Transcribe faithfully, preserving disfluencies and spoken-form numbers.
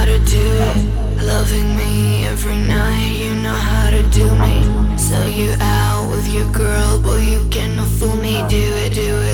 how to do it. Loving me every night, you know how to do me. Sell you out with your girl, boy, you cannot fool me. Do it, do it.